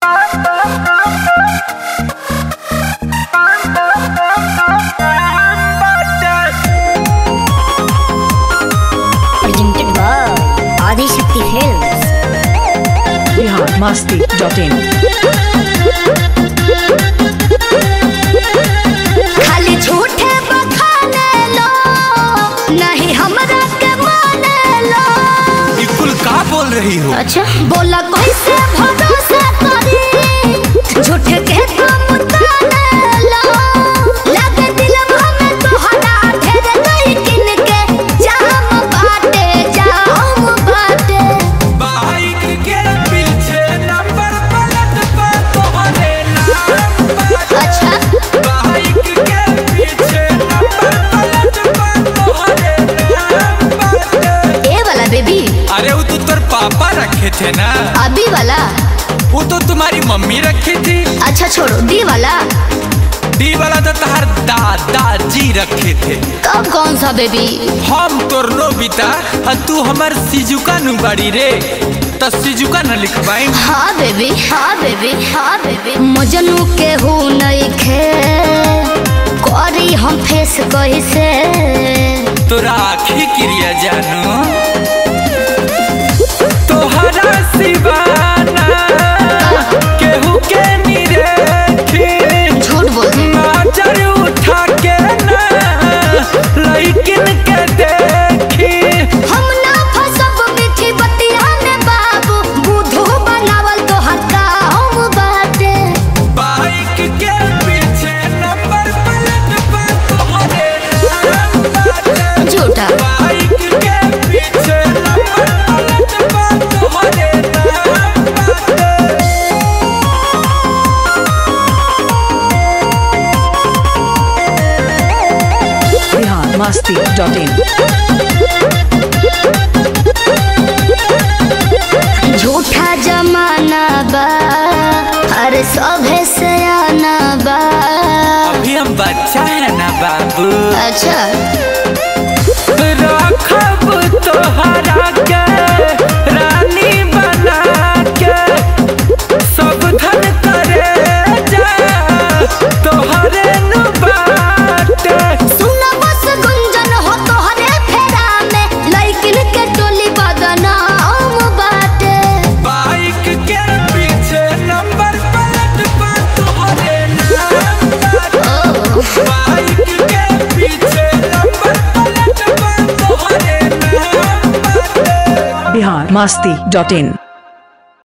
Presented by Adi Shakti Films. biharmasti.in खाली झूठे बखाने लो, नहीं हमरा के माने लो। बिल्कुल का बोल रही हो? अच्छा बोला कैसे भरोसा करी, झूठे के तुम ताने लो। लगे दिलवा में तोहरा ढेर नहीं किन के जाम बाटे, जाम बाटे। बाइक के पीछे नंबर प्लेट पर तोहरे नाम बाटे। अच्छा बाइक के पीछे नंबर प्लेट पर तोहरे नाम बाटे। ए वाला बेबी, अरे वो तो तेरे पापा रखे थे ना, अभी वाला। वो तो तुम्हारी मम्मी रखी थी। अच्छा छोड़ो, डी वाला। डी वाला तो तुम्हार दादाजी रखे थे। कब कौन सा बेबी? हम तोर नोबिता और तू हमार सिजुका नु बाड़ी रे, तो सिजुका न लिखवाई। हाँ बेबी, हाँ बेबी, हाँ बेबी। मजनू के हो नहीं खे करी हम फेस कैसे। तोरा आखी क्रिया जानू तोहरा सिवाना केहू के निरेखी। झूठ बोल। नजर उठा के ना लइकिन के देखी। हम ना फसब मीठी बतिया में बाबू, बुधू बनावल तो हक्का हम बाटे। बाइक के पीछे नंबर प्लेट पर तोहरे नाम बाटे। झूठा। बाइक के पीछे नंबर प्लेट पर तोहरे नाम बाटे। biharmasti.in झूठा जमाना बा, अरे सभे से आना बा। अभी हम बच्चा है ना बाबू। अच्छा रखब तोहरा के रानी बना के, सब धन करे जा तोहरे नु बाटे। सुना बस गुंजन हो तोहरे फेरा में, लइकिन के टोली बदनाम बाटे। बाइक के पीछे नंबर प्लेट पर तोहरे नाम बाटे। बाइक के पीछे नंबर प्लेट पर तोहरे नाम बाटे। biharmasti.in